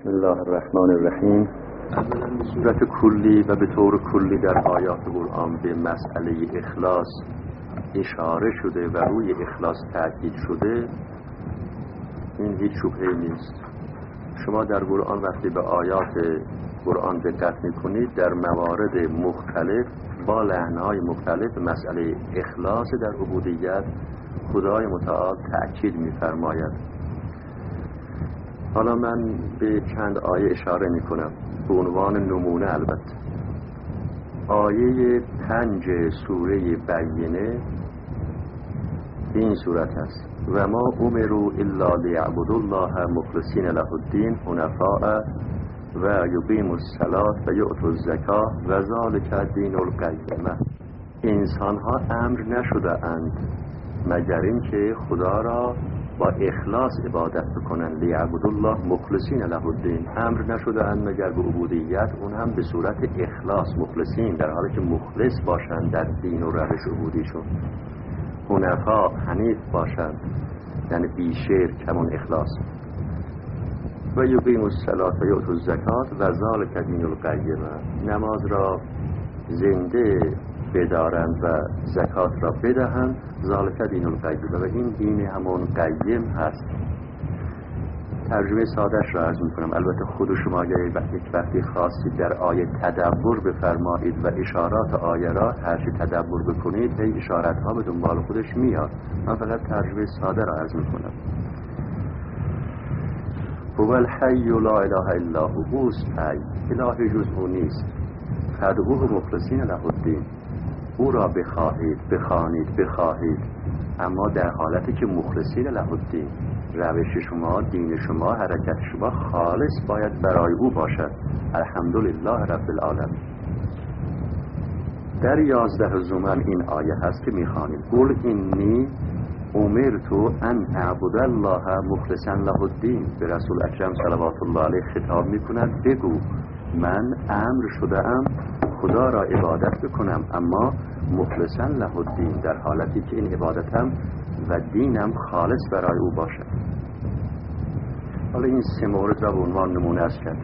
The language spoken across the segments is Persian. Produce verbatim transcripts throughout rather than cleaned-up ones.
بسم الله الرحمن الرحیم. اولا به صورت کلی و به طور کلی در آیات قرآن به مسئله اخلاص اشاره شده و روی اخلاص تاکید شده. این هیچ شبهه‌ای نیست. شما در قرآن وقتی به آیات قرآن دقت میکنید در موارد مختلف با لحن‌های مختلف مسئله اخلاص در عبودیت خدای متعال تأکید می‌فرماید. حالا من به چند آیه اشاره میکنم به عنوان نمونه. البته آیه پنج سوره بینه این صورت است: و ما امروا الا لیعبدوا الله مخلصین له الدین حنفاء و یقیموا الصلاة و یؤتوا الزکاة و ذلک دین القیمة. انسان ها امر نشده اند مگر اینکه خدا را با اخلاص عبادت بکنن. لیعبدوا الله مخلصین له الدین، امر نشده اند مگر به عبودیت، اون هم به صورت اخلاص، مخلصین در حالی که مخلص باشند در دین و روش عبودیشون. حنفا، حنیف باشند، یعنی بی شرک، همون اخلاص. و یقیموا الصلاة و یؤتوا الزکاة و ذلک دین القیمة، نماز را زنده بدارند و زکات را بدهند. ذالک دین القیمة، و این دین همون قیم هست. ترجمه سادهش را عرض میکنم. البته خود شما اگر یک وقتی خواستید در آیه تدبر بفرمایید و اشارات آیه را هرچی تدبر بکنید هی اشارت ها به دنبال خودش میاد. من فقط ترجمه ساده را عرض میکنم. هو الحی لا اله الا هو، اوست حی، الهی جز او نیست. فادعوه مخلصین له الدین، او را بخواهید، بخوانید، بخواهید، اما در حالتی که مخلصین له الدین، روش شما، دین شما، حرکت شما خالص باید برای او باشد. الحمدلله رب العالمین. در یازده زمن این آیه هست که میخوانید: قل اینی امرت ان اعبد الله مخلصا له الدین. به رسول اکرم صلوات الله علیه خطاب میکند بگو من امر شده ام خدا را عبادت بکنم اما مخلصا له الدین، در حالتی که این عبادتم و دینم خالص برای او باشد. حالا این سه مورد را به عنوان نمونه است کرد.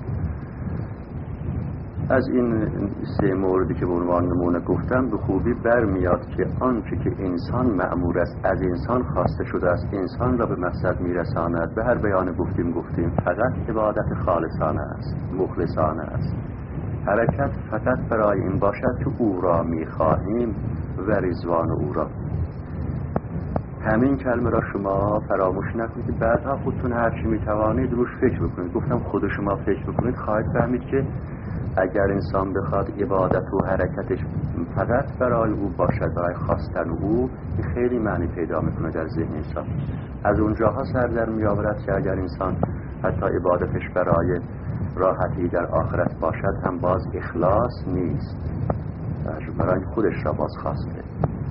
از این سه موردی که به عنوان نمونه گفتم به خوبی برمیاد که آنچه که انسان مأمور است، از انسان خواسته شده است، انسان را به مقصد میرساند. به هر بیان گفتیم گفتیم فقط عبادت خالصانه است، مخلصانه است. حرکت فقط برای این باشد که او را میخواهیم و رضوان او را. همین کلمه را شما فراموش نکنید که بعدها خودتون هرچی میتوانید روش فکر بکنید. گفتم خود شما فکر بکنید خواهید فهمید که اگر انسان بخواد عبادت و حرکتش فقط برای او باشد، برای خواستن او، خیلی معنی پیدا میکنه در ذهن انسان. از اونجاها سر در میآورد که اگر انسان حتی عبادتش برای راحتی در آخرت باشد هم باز اخلاص نیست، برای خودش را باز خواسته.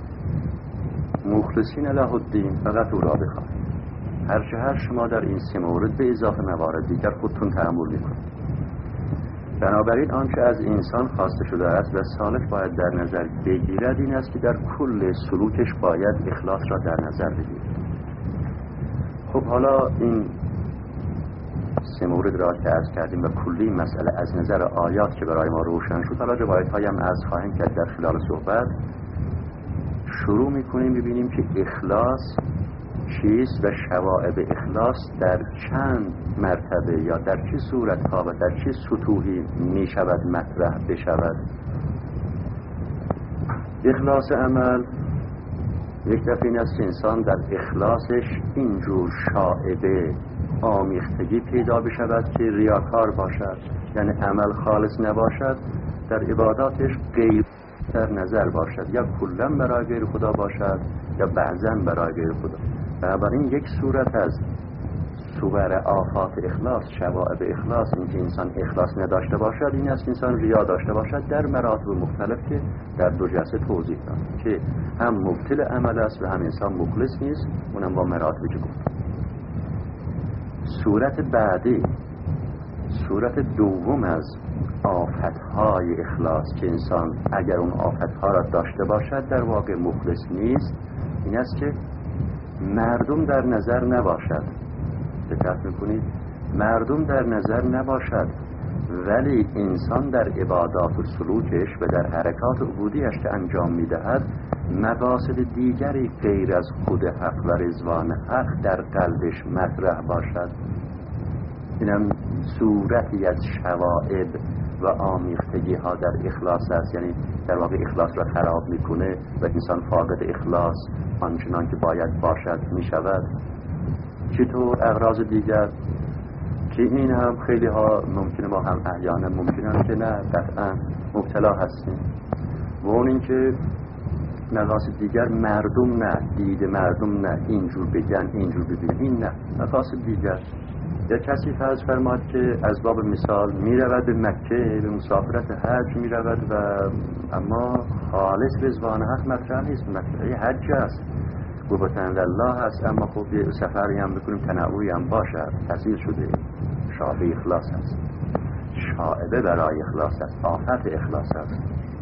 مخلصین له الدین، فقط او را بخواهید. هرچه هر شما در این سه مورد به اضافه موارد دیگر خودتون تأمل میکنید. بنابراین آنچه از انسان خواسته شده است و سالک باید در نظر بگیرد این است که در کل سلوکش باید اخلاص را در نظر بگیرد. خب حالا این سه مورد را که عرض کردیم و کلی مسئله از نظر آیات که برای ما روشن شد، حالا روایت هایی هم عرض خواهیم کرد در خلال صحبت. شروع میکنیم ببینیم که اخلاص چیست و شوائب اخلاص در چند مرتبه یا در چه صورت ها و در چه سطوحی می شود مطرح بشود. اخلاص عمل یک دفعه این است انسان در اخلاصش اینجور شائبه آمیختگی پیدا بشود که ریاکار باشد، یعنی عمل خالص نباشد، در عباداتش غیر در نظر باشد، یا کلا برای غیر خدا باشد یا بعضا برای غیر خدا. بنابراین یک صورت از صور آفات اخلاص، شوائب اخلاص، این که انسان اخلاص نداشته باشد، این است انسان ریا داشته باشد در مراتب مختلف که در دو جلسه توضیح دادم که هم مبطل عمل است و هم انسان مخلص نیست، اونم با مراتبی که گفتم. صورت بعدی، صورت دوم از آفتهای اخلاص که انسان اگر اون آفتها را داشته باشد در واقع مخلص نیست، این است که مردم در نظر نباشد. دقت میکنید مردم در نظر نباشد، ولی انسان در عبادات و سلوکش و در حرکات عبودیش که انجام میدهد مقاصد دیگری غیر از خود حق و رضوان حق در قلبش مطرح باشد. اینم صورتی از شوائب و آمیختگی ها در اخلاص است، یعنی در واقع اخلاص را خراب میکنه و انسان فاقد اخلاص آنچنان که باید باشد میشود. چطور اغراض دیگر که این هم خیلی ها ممکنه، ما هم احیانا ممکنه که نه قطعا مبتلا هستیم و اون این که مقاصد دیگر مردم نه، دید مردم نه، اینجور بگن اینجور ببینن، این نه مقاصد دیگر. یا کسی فرض فرماد که از باب مثال می رود به مکه به مسافرت حج می رود و اما خالص رضوان حق مطرح نیست، مطرح حج است، قربتن الله است، اما خب یه سفری هم بکنیم تنوعی هم باشد، تحصیل شده شاعبه اخلاص است، شاعبه برای اخلاص است، آفت اخلاص است.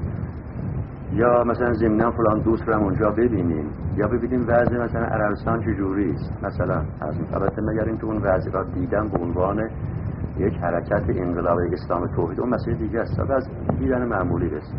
یا مثلا ضمناً فلان دوست رو هم اونجا ببینیم، یا ببینیم وضع مثلا عربستان چجوری است مثلا. از البته مگر این تو اون وضع را دیدن به عنوان یک حرکت انقلاب اسلام توحید اون مسئله دیگه است، از دیدن معمولی است.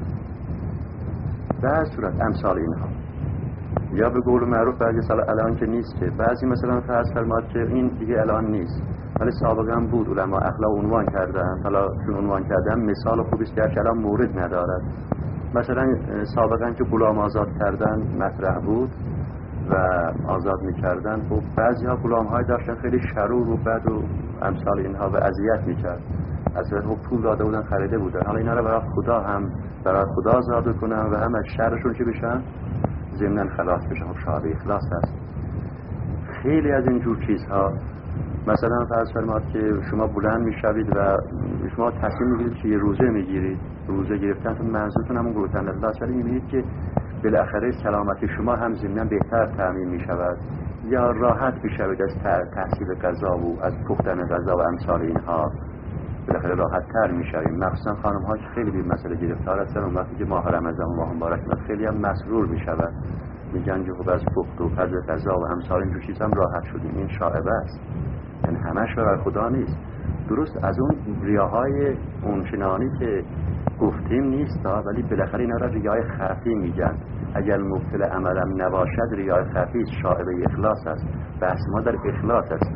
در صورت امثال اینها، یا به قول معروف بعضی سال الان که نیست، که بعضی مثلا فرض فرماد که این دیگه الان نیست ولی سابقا بود، علما اخلاق عنوان کردن، حالا چون عنوان کردن مثال خوبی است که الان مورد ندارد. مثلا سابقا که غلام آزاد کردن مطرح بود و آزاد میکردن، خب بعضی ها غلام های داشتن خیلی شرور و بد و امثال اینها و اذیت میکرد، اصلا خب پول داده بودن خریده بودن، حالا اینا رو برای خدا هم برای خدا آزاد کنن و هم از شرشون چه بشن، ضمناً خلاص بشن. خب شاعبه اخلاص هست. خیلی از این جور چیزها مثلا فرض فرماد که شما بلند میشوید و شما تصمیم میگیرید که یه روزه میگیرید، روزه گرفتن منظورتون همون قربتن الله، ولی میبینید که بالاخره سلامتی شما هم ضمناً بهتر تامین میشود، یا راحت میشوید از تحصیل غذا و از پختن غذا و امثال اینها، بالاخره راحت تر میشوید. مخصوصا خانم ها که خیلی به مسئله گرفتار هستن، اون وقتی که ماه رمضان ماه مبارک خیلی هم مسرور میشود، میگن که خب از پخت و پز غذا و امثال این چیزا هم راحت شدیم. این شائبه است، یعنی همش برای خدا نیست. درست از اون ریاهای اونچنانی که گفتیم نیست، ولی بالاخره اینا را ریای خفی میگن. اگر مبتل عملم نباشد ریای خفی شائبه اخلاص است. بحث ما در اخلاص است،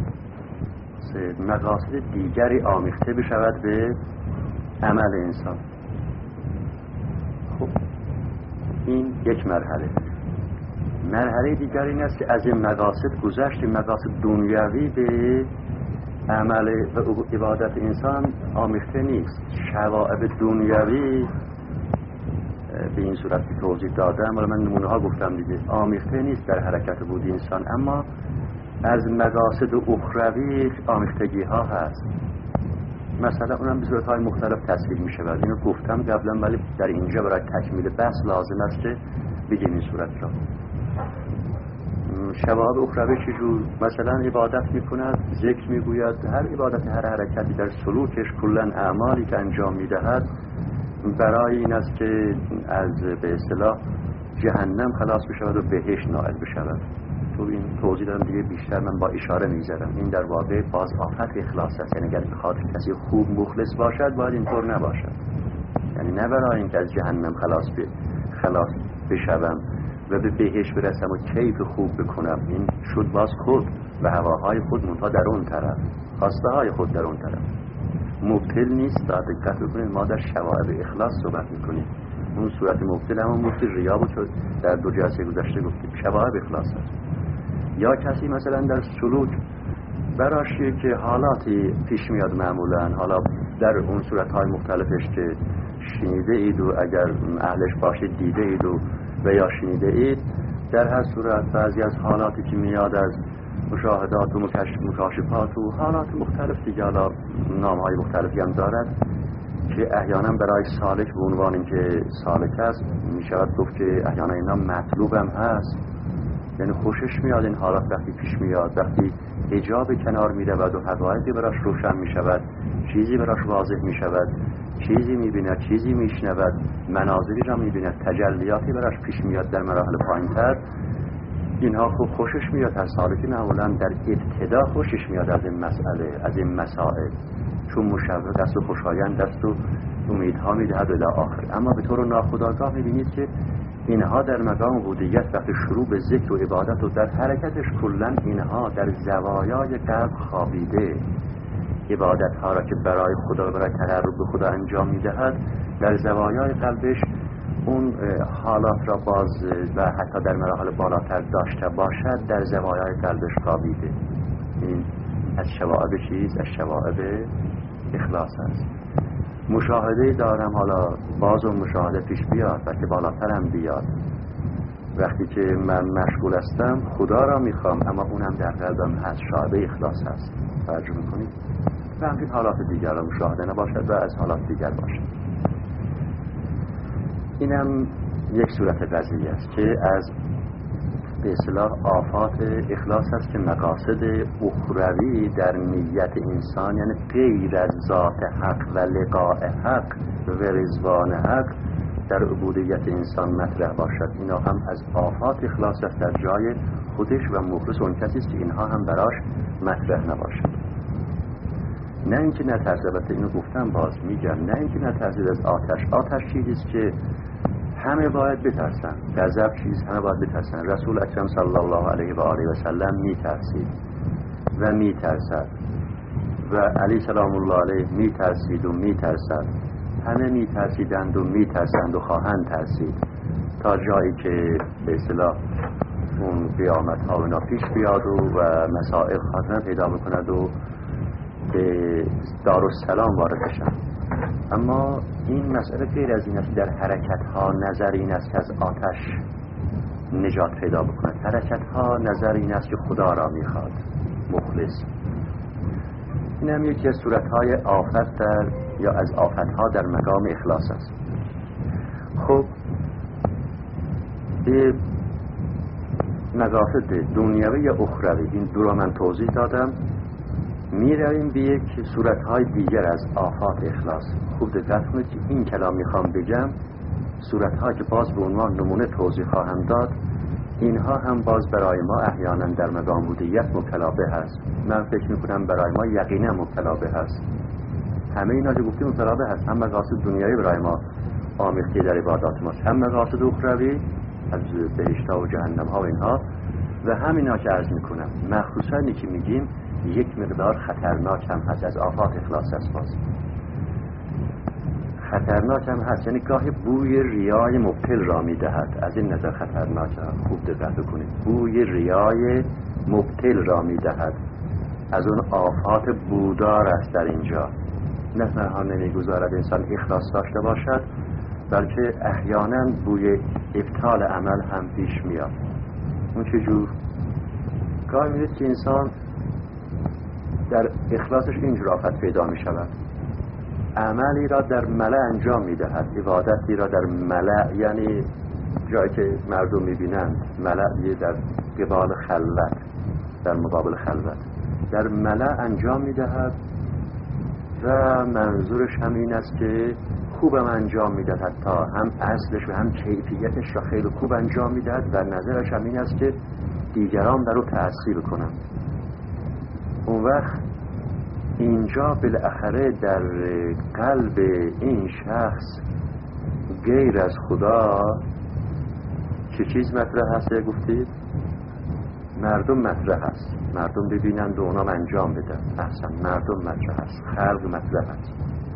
مقاصد دیگری آمیخته بشود به عمل انسان. خب این یک مرحله. مرحله دیگر این است که از این مقاصد گذشت، مقاصد دنیوی به عمل و عبادت انسان آمیخته نیست. شوائب دنیوی به این صورت که توضیح دادم، ولی من نمونه ها گفتم دیگه، آمیخته نیست در حرکت بود انسان، اما از مقاصد اخروی آمیختگی ها هست. مثلا اونم به صورت های مختلف تصویر می شود. اینو گفتم قبلا، ولی در اینجا برای تکمیل بحث لازم است که بگیم این صورت را. شوائب اخروی چجور؟ مثلا عبادت می کند، ذکر می گوید، هر عبادت هر حرکتی در سلوکش کلا اعمالی که انجام می دهد برای این است که از به اصطلاح جهنم خلاص بشود و بهشت نائل بشود. تو این توضیح دارم دیگه، بیشتر من با اشاره میذارم. این در واقع باز آفت اخلاص است، یعنی اگر بخواد کسی خوب مخلص باشد باید اینطور نباشد، یعنی نه برای اینکه از جهنم خلاص ب... خلاص بشوم و به بهشت برسم و کیف خوب بکنم، این شد باز خود و هواهای خود منتها در اون طرف، خواسته های خود در اون طرف. مبتل نیست. دقت بکنید ما در شوائب اخلاص صحبت میکنیم. اون صورت مبتل همون مبتل ریا بود که در دو جلسه گذشته گفتیم، شوائب اخلاص است. یا کسی مثلا در سلوک براشیه که حالاتی پیش میاد، معمولا حالا در اون صورتهای مختلفش که شنیده اید و اگر اهلش باشید دیده اید و و یا شنیده اید، در هر صورت بعضی از حالاتی که میاد از مشاهدات و مکاشفات و حالات مختلف دیگه، حالا نامهای مختلفی هم دارد که احیانا برای سالک به عنوان اینکه سالک است میشود گفت که احیانا اینا مطلوب هم هست، یعنی خوشش میاد این حالات وقتی پیش میاد، وقتی حجاب کنار میرود و حقایقی براش روشن میشود، چیزی براش واضح میشود، چیزی میبیند، چیزی میشنود، مناظری را میبیند، تجلیاتی براش پیش میاد در مراحل پایینتر. اینها خوب خوشش میاد، هر سالکی معمولا در ابتدا خوشش میاد از این مسئله، از این مسائل، چون مشوق است و خوشایند است و امیدها میدهد الی آخر. اما به طور ناخودآگاه میبینید که اینها در مقام عبودیت وقتی شروع به ذکر و عبادت و در حرکتش کلا اینها در زوایای قلب خوابیده. عبادت ها را که برای خدا، برای تقرب به خدا انجام میدهد، در زوایای قلبش اون حالات را باز و حتی در مراحل بالاتر داشته باشد، در زوایای قلبش خوابیده. این از شوائب چیز؟ از شوائب اخلاص است. مشاهده دارم، حالا باز اون مشاهده پیش بیاد و که بالاترم بیاد، وقتی که من مشغول هستم خدا را میخوام اما اونم در قلبم هست، شاهده اخلاص هست. توجه میکنید؟ و همین حالات دیگر را مشاهده نباشد و از حالات دیگر باشد. اینم یک صورت قضیه است که از به اصطلاح آفات اخلاص است که مقاصد اخروی در نیت انسان، یعنی غیر از ذات حق و لقاء حق و رضوان حق، در عبودیت انسان مطرح باشد. اینا هم از آفات اخلاص است در جای خودش و مخلص اون کسی است که اینها هم براش مطرح نباشد. نه اینکه نترسد، البته اینو گفتم باز میگم، نه اینکه نترسید از آتش. آتش چیزی است که همه باید بترسن. غضب چیز همه باید بترسن. رسول اکرم صلی الله علیه و آله و سلم میترسید و میترسد و علی سلام الله علیه میترسید و میترسد. همه میترسیدند و میترسند و خواهند ترسید تا جایی که به اصطلاح اون قیامت ها اینا پیش بیاد و, و مسائل خاتمه پیدا بکند و به دارالسلام وارد بشن. اما این مسئله غیر از این است. در حرکت ها نظر این است که از آتش نجات پیدا بکند. حرکت ها نظر این است که خدا را میخواد، مخلص. این هم یکی از صورت های آفت در یا از آفت ها در مقام اخلاص است. خب به مقاصد دنیوی یا اخروی این دو را من توضیح دادم. می رویم به یک صورتهای دیگر از آفات اخلاص. خوب دقت کنید که این کلام میخوام بگم، صورتها که باز به عنوان نمونه توضیح خواهم داد، اینها هم باز برای ما احیانا در مقام عبودیت مبتلا به هست. من فکر میکنم برای ما یقینا مبتلا به هست. همه اینا که گفتیم مبتلا به هست. هم مقاصد دنیایی برای ما آمیخته در عبادات ماست، هم مقاصد اخروی از بهشت‌ها و جهنم‌ها و اینها، و همینا که عرض میکنم مخصوصا اینی که میگیم یک مقدار خطرناک هم هست، از آفات اخلاص است. باز خطرناک هم هست، یعنی گاهی بوی ریای مبتل را میدهد. از این نظر خطرناک هم. خوب دقت کنید، بوی ریای مبتل را میدهد. از اون آفات بودار است در اینجا. نه تنها نمیگذارد انسان اخلاص داشته باشد، بلکه احیانا بوی ابطال عمل هم پیش میاد. اون چجور؟ گاهی میدید که انسان در اخلاصش اینجور آفت پیدا می شود. عملی را در ملأ انجام می دهد، عبادتی را در ملأ، یعنی جایی که مردم می بینند، ملأ در قبال خلوت، در مقابل خلوت در ملأ انجام می دهد و منظورش هم این است که خوبم انجام می دهد، حتی هم اصلش و هم کیفیتش را خیلی خوب انجام می دهد و نظرش هم این است که دیگران در او تأثیر کنند. اون وقت اینجا بالاخره در قلب این شخص غیر از خدا چه چیز مطرح هست؟ گفتید مردم مطرح هست، مردم ببینند و اونام انجام بدن. احسن، مردم مطرح هست، خلق مطرح هست،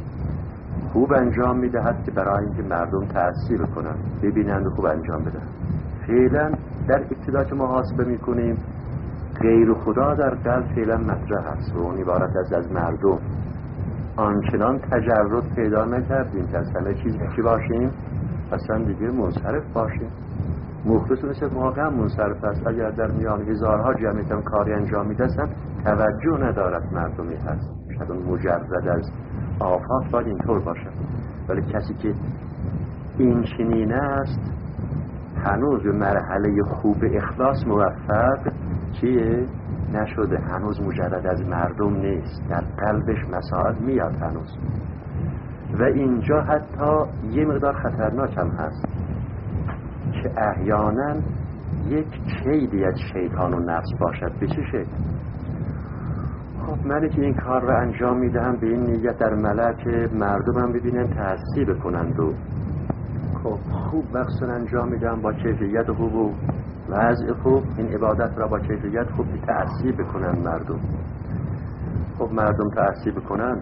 خوب انجام میدهد که برای اینکه مردم تأثیر کنند، ببینند و خوب انجام بدن. فعلا در ابتدا که محاسبه میکنیم غیر خدا در قلب فعلا مطرح است و اون عبارت از از مردم. آنچنان تجرد پیدا نکردیم که از همه چیز چی باشیم، اصلا دیگه منصرف باشیم. مخلص مثل واقعا منصرف است. اگر در میان هزارها جمعیتم کاری انجام میدستن توجه ندارد مردمی هست، شاید اون مجرد از آفات باید اینطور باشد. ولی کسی که این چنین است هنوز به مرحله خوب اخلاص موفق چیه؟ نشده. هنوز مجرد از مردم نیست، در قلبش مسائل میاد هنوز. و اینجا حتی یه مقدار خطرناک هم هست که احیانا یک کیدی از شیطان و نفس باشد. به چه شکل؟ خب من که این کار را انجام میدهم به این نیت در ملأ که مردمم ببینن تأثیر بکنند و خب خوب مقصد انجام میدم با کیفیت خوب و وضع خوب، این عبادت را با کیفیت خوب تأثیر بکنن مردم. خب مردم تأثیر بکنن،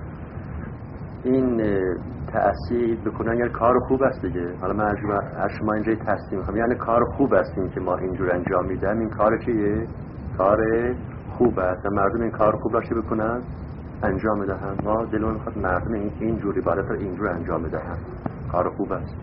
این تأثیر بکنن یعنی کار خوب است دیگه. حالا من از شما اینجای تصدیق میخوام، یعنی کار خوب است این که ما اینجور انجام میدم. این کار چیه؟ کار خوب است و مردم این کار خوب راشی بکنن انجام میدهن. ما دلون میخواد مردم اینجور عبادت را اینجور انجام میدهن، کار خوب است.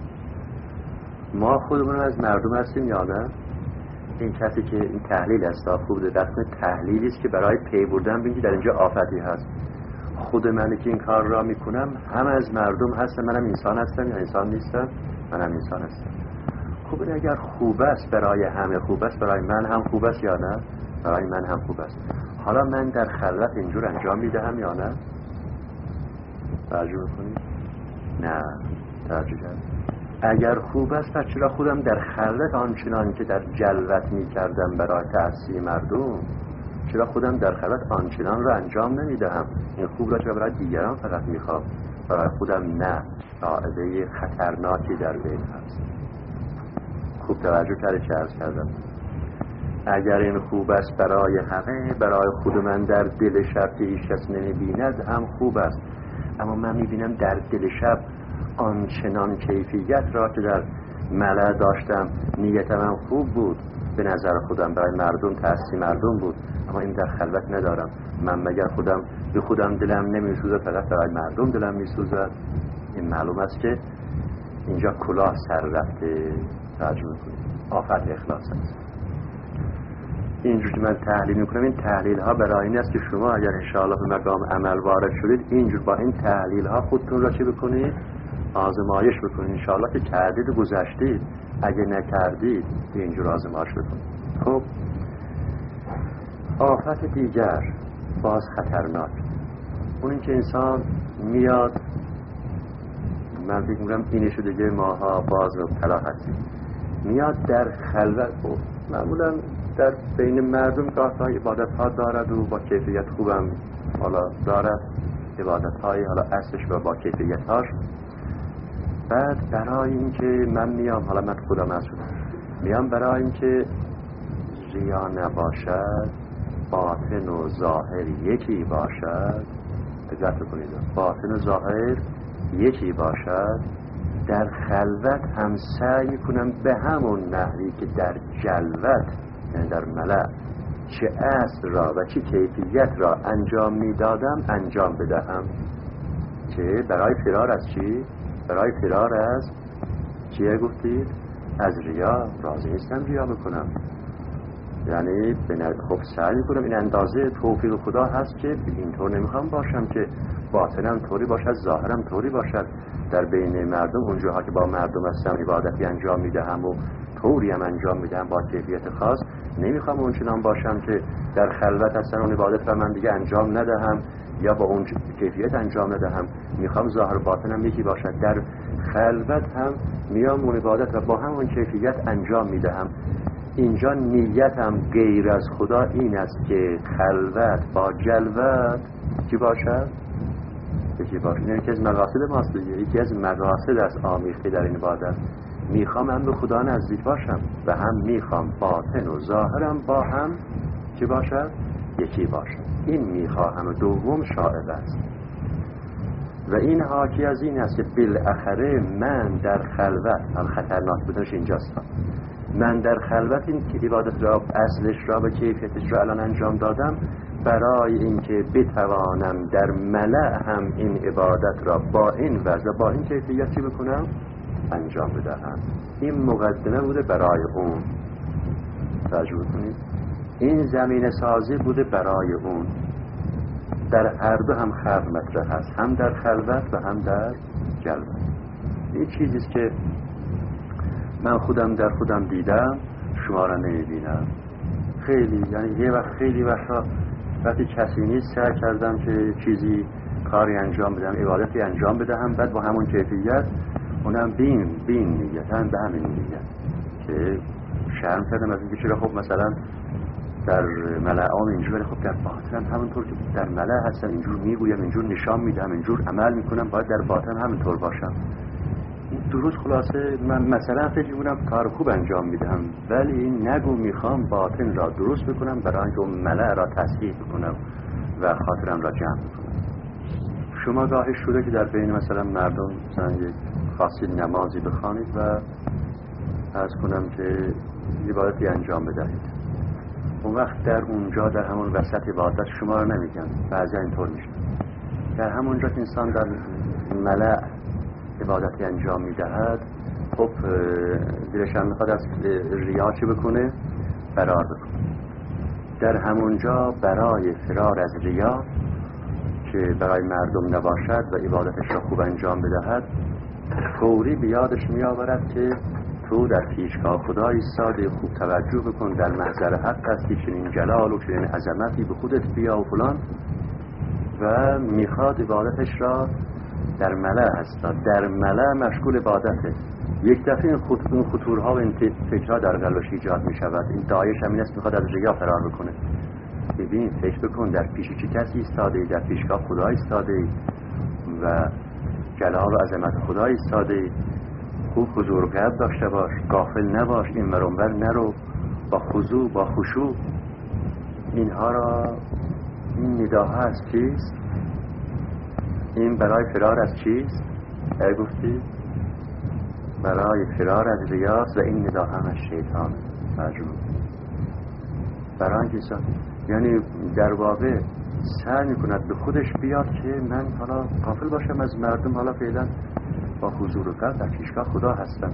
ما خودمون از مردم هستیم یا نه؟ این کسی که این تحلیل است خوب ده دست تحلیلی است که برای پی بردن بینید در اینجا آفتی هست. خود من که این کار را میکنم هم از مردم هستم، منم انسان هستم یا انسان نیستم؟ منم انسان هستم. خب این اگر خوب است برای همه خوب است، برای من هم خوب است یا نه؟ برای من هم خوب است. حالا من در خلوت اینجور انجام میدهم یا نه؟ توجه بکنید. نه توجه کنید. اگر خوب است پس چرا خودم در خلوت آنچنان که در جلوت میکردم برای تأثیر مردم، چرا خودم در خلوت آنچنان را انجام نمیدهم؟ این خوب را چرا برای دیگران فقط میخوام، برای خودم نه؟ قاعده خطرناکی در بین هست. خوب توجه کرده که عرض کردم اگر این خوب است برای همه، برای خود من در دل شب که هیچ کس نمیبیند هم خوب است، اما من میبینم در دل شب آنچنان کیفیت را که در ملأ داشتم نیتم هم خوب بود، به نظر خودم برای مردم تأثیر مردم بود، اما این در خلوت ندارم. من مگر خودم به خودم دلم نمیسوزد، فقط برای مردم دلم میسوزد؟ این معلوم است که اینجا کلاه سر رفته. توجه کنید، آفت اخلاص است. اینجور که من تحلیل میکنم، این تحلیل ها برای این است که شما اگر انشاءالله به مقام عمل وارد شدید، اینجور با این تحلیل ها خودتون را چه بکنید؟ آزمایش بکنید. انشاءالله که کردید و گذشتید، اگه نکردید اینجور آزمایش بکنید. خب آفت دیگر باز خطرناک، اون این که انسان میاد، من فکر میکنم اینشو دیگه ماها باز مبتلا هستیم، میاد در خلوت و معمولا در بین مردم گاهی عبادت ها دارد و با کیفیت خوبم حالا دارد عبادت های حالا اصلش و با کیفیت هاش. بعد برای این که من میام، حالا من خودم از شدم میام، برای این که ریا نباشد، باطن و ظاهر یکی باشد، دقت کنید، باطن و ظاهر یکی باشد، در خلوت هم سعی کنم به همون نحوی که در جلوت یعنی در ملأ چه اصل را و چه کیفیت را انجام میدادم انجام بدهم. که برای فرار از چی؟ برای فرار از چیه گفتید؟ از ریا. راضی نیستم ریا بکنم، یعنی خب سعی میکنم این اندازه توفیق خدا هست که اینطور نمیخوام باشم که باطنم طوری باشد ظاهرم طوری باشد. در بین مردم اونجاها که با مردم هستم عبادتی انجام میدهم و طوری هم انجام میدهم با کیفیت خاص، نمیخوام اونچنان باشم که در خلوت هستن اون عبادت را من دیگه انجام ندهم یا با اون کیفیت انجام ندهم. میخوام ظاهر و باطنم یکی باشد. در خلوت هم میام اون عبادت را با همون کیفیت انجام میدهم. اینجا نیتم غیر از خدا این است که خلوت با جلوت چی باشد؟ یکی باشد. این یکی از مقاصد ماست دیگه، یکی از مقاصد از آمیخته در این عبادت. میخوام هم به خدا نزدیک باشم و هم میخوام باطن و ظاهرم با هم چی باشد؟ یکی باشد. این میخواهم و دوم شائع است و این حاکی از این است که بالاخره من در خلوت، هم خطرناک بودنش اینجاست، من در خلوت این عبادت را اصلش را و کیفیتش را الان انجام دادم برای اینکه بتوانم در ملأ هم این عبادت را با این وضع با این کیفیتی بکنم انجام بدهم. این مقدمه بوده برای اون. توجه کنید، این زمین سازی بوده برای اون. در هر دو هم خلق مطرح هست، هم در خلوت و هم در جلوت. این چیزیست که من خودم در خودم دیدم، شما را نمیبینم. خیلی یعنی یه وقت خیلی وقتا وقتی کسی نیست سعی کردم که چیزی کاری انجام بدم، عبادتی انجام بدهم، بعد با همون کیفیت اونم بین بین نیت هم به همین نیت که شرم کردم از اینکه چرا خب مثلا در ملعام اینجور، ولی خب در باطن همونطور که در ملع هستم اینجور میگویم، اینجور نشان میدم، اینجور عمل میکنم، باید در باطن همینطور باشم. درست خلاصه من مثلا فکر میکنم کار خوب انجام میدم، ولی نگو میخوام باطن را درست بکنم برای اینکه اون ملع را تصحیح بکنم و خاطرم را جمع بکنم. شما گاهی شده که در بین مثلا مردم مثلا یک خاصی نمازی بخوانید و عرض کنم که عبادتی انجام بدهید، اون وقت در اونجا در همون وسط عبادت شما رو نمیگن، بعضی اینطور میشه در همونجا که انسان در ملع عبادتی انجام میدهد، خب دلشان میخواد از ریا چه بکنه؟ فرار بکنه. در همونجا برای فرار از ریا که برای مردم نباشد و عبادتش را خوب انجام بدهد، فوری بیادش میآورد که تو در پیشگاه خدا ایستاده، خوب توجه بکن، در محضر حق هستی، چنین جلال و چنین عظمتی به خودت بیا و فلان، و میخواد عبادتش را در ملع هستا، در ملع مشغول عبادته. یک دفعه این, خط... این خطورها و این فکرها در قلبش ایجاد میشود. این دایش همین است، میخواد از ریا فرار بکنه. ببین فکر بکن در پیش چه کسی ایستاده، در پیشگاه خدا ایستاده و جلال و عظمت خدا ایستاده. خوب حضور و قلب داشته باش، غافل نباش، این ور اون ور نرو، با خضوع با خشوع. اینها را این نداها از چیست؟ این برای فرار از چیست؟ ای گفتی برای فرار از ریاست و این نداها هم از شیطان مجموع. برای اینکه یعنی در واقع سعی میکند به خودش بیاد که من حالا غافل باشم از مردم، حالا فعلا با حضور و قلب در پیشگاه خدا هستم.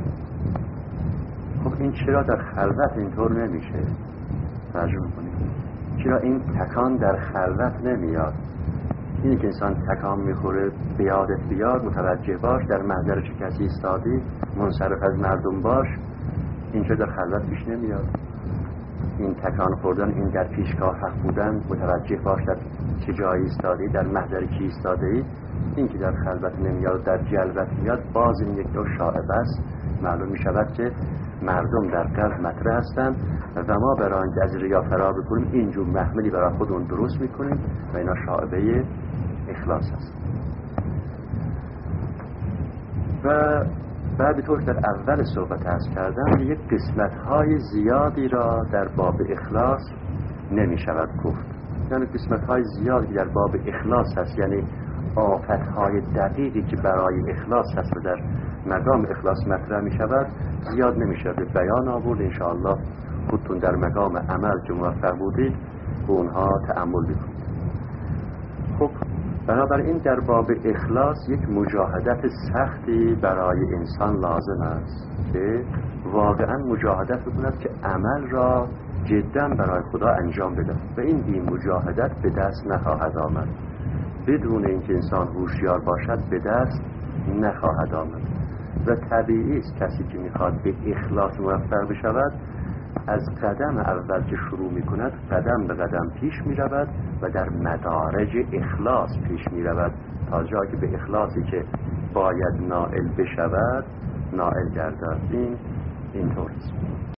خب این چرا در خلوت اینطور نمیشه؟ ترجمه کنید چرا این تکان در خلوت نمیاد؟ اینی که انسان تکان میخوره بیادت بیاد، متوجه باش، در محضر چه کسی ایستادی، منصرف از مردم باش، این چرا در خلوت پیش نمیاد؟ این تکان خوردن، این در پیشگاه حق بودن، متوجه باش در چه جایی ایستادی، در محضر کی ایستاده ای، این که در خلوت نمیاد در جلوت میاد، باز این یک دو شائبه است. معلوم می شود که مردم در قلب مطرح هستند و ما برای اینکه از ریا فرار بکنیم اینجور محملی برای خودمون درست میکنیم و اینا شائبه اخلاص هست. و بعد طور که در اول صحبت عرض کردم، یک قسمت های زیادی را در باب اخلاص نمی شود گفت. یعنی قسمت های زیادی در باب اخلاص هست، یعنی آفت های دقیقی که برای اخلاص هست و در مقام اخلاص مطرح می شود زیاد نمی شود به بیان آورد. انشاءالله خودتون در مقام عمل که موفق بودید به اونها تأمل بکنید. خب بنابراین در باب اخلاص یک مجاهدت سختی برای انسان لازم است که واقعا مجاهدت بکند که عمل را جدا برای خدا انجام بده و این بی مجاهدت به دست نخواهد آمد. بدون اینکه انسان هوشیار باشد به دست نخواهد آمد و طبیعی است کسی که میخواد به اخلاص موفق بشود از قدم اول که شروع میکند قدم به قدم پیش میرود و در مدارج اخلاص پیش میرود تا جایی که به اخلاصی که باید نائل بشود نائل گردد. این اینطور است.